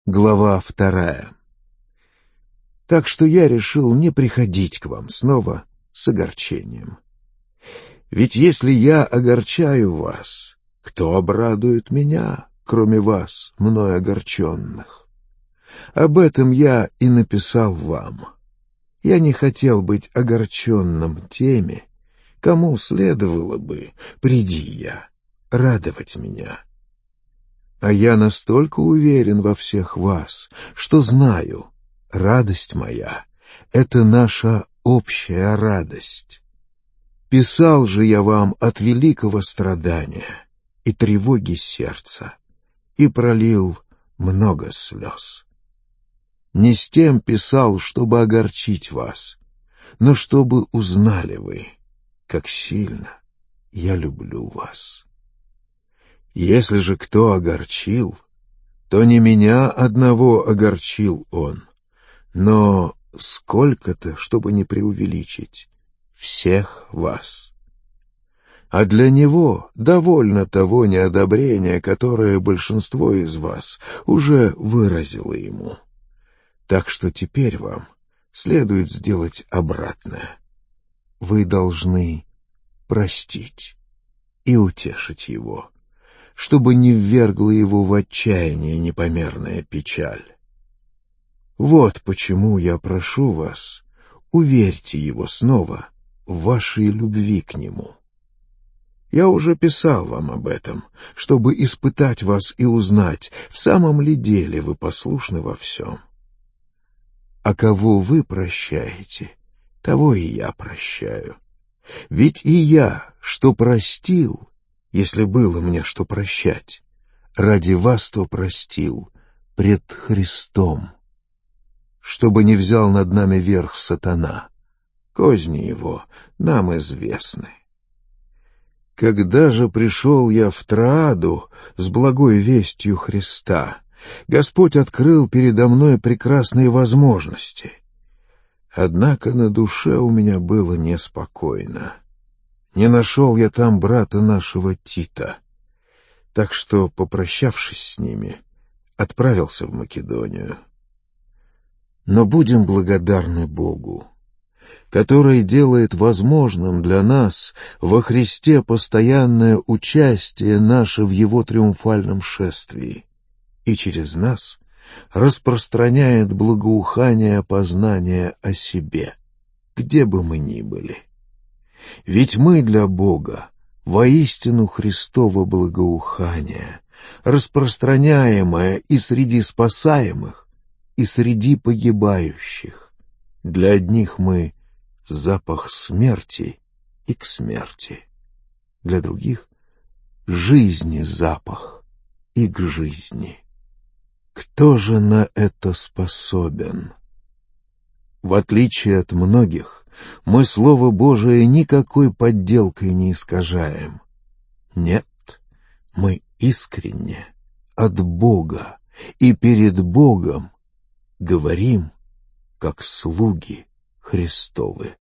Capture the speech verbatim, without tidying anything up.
Глава вторая. Так что я решил не приходить к вам снова с огорчением. Ведь если я огорчаю вас, кто обрадует меня, кроме вас, мной огорченных? Об этом я и написал вам. Я не хотел быть огорченным теми, кому следовало бы, приди я, радовать меня. А я настолько уверен во всех вас, что знаю, радость моя — это наша общая радость. Писал же я вам от великого страдания и тревоги сердца, и пролил много слез. Не с тем писал, чтобы огорчить вас, но чтобы узнали вы, как сильно я люблю вас. Если же кто огорчил, то не меня одного огорчил он, но сколько-то, чтобы не преувеличить, всех вас. А для него довольно того неодобрения, которое большинство из вас уже выразило ему. Так что теперь вам следует сделать обратное. Вы должны простить и утешить его, чтобы не ввергла его в отчаяние непомерная печаль. Вот почему я прошу вас, уверьте его снова в вашей любви к нему. Я уже писал вам об этом, чтобы испытать вас и узнать, в самом ли деле вы послушны во всем. А кого вы прощаете, того и я прощаю. Ведь и я, что простил, если было мне что прощать, ради вас то простил пред Христом, чтобы не взял над нами верх сатана. Козни его нам известны. Когда же пришел я в Троаду с благой вестью Христа, Господь открыл передо мной прекрасные возможности. Однако на душе у меня было неспокойно. Не нашел я там брата нашего Тита, так что, попрощавшись с ними, отправился в Македонию. Но будем благодарны Богу, который делает возможным для нас во Христе постоянное участие наше в Его триумфальном шествии и через нас распространяет благоухание познания о себе, где бы мы ни были. Ведь мы для Бога воистину Христово благоухание, распространяемое и среди спасаемых, и среди погибающих. Для одних мы запах смерти и к смерти, для других жизни запах и к жизни. Кто же на это способен? В отличие от многих, мы Слово Божие никакой подделкой не искажаем. Нет, мы искренне, от Бога и перед Богом говорим, как слуги Христовы.